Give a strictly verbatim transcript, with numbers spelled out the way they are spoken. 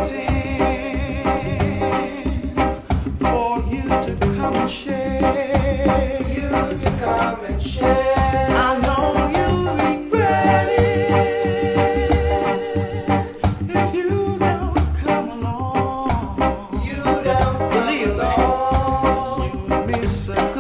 for you to come and share. You to come and share. I know you'll regret it if you don't come along. You don't come along. You miss it.